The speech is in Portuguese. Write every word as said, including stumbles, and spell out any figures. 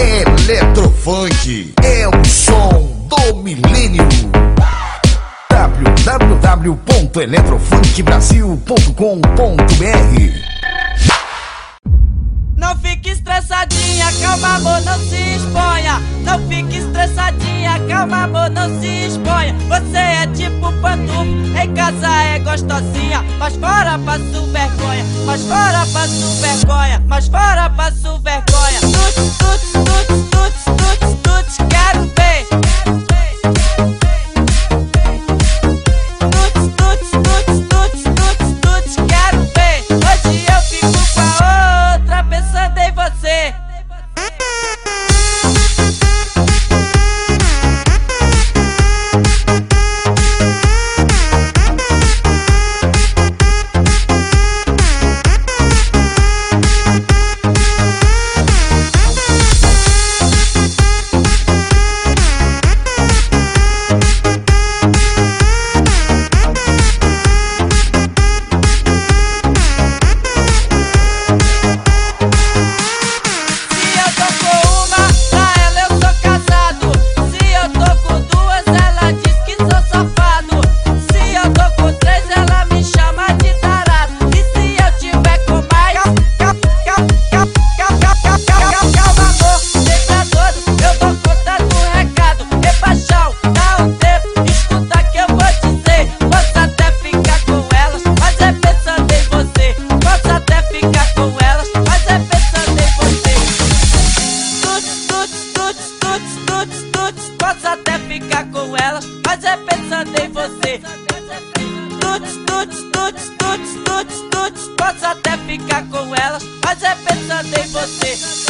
Eletrofunk é o som do milênio. w w w ponto eletrofunk brasil ponto com ponto b r. Não fique estressadinha, calma amor, não se exponha. Não fique estressadinha, calma amor, não se exponha. Você é tipo pantufo, em casa é gostosinha, mas fora passo vergonha, mas fora passo vergonha, mas fora passo vergonha. Tuts, tuts, tuts, tuts, tuts, tuts, quero ver. Tuts, tuts, tuts, tuts, tuts, tuts, quero ver. Hoje eu fico com a outra pensando em você. Posso até ficar com elas, mas é pensando em você. Tuts, tuts, tuts, tuts, tuts, tuts. Posso até ficar com elas, mas é pensando em você.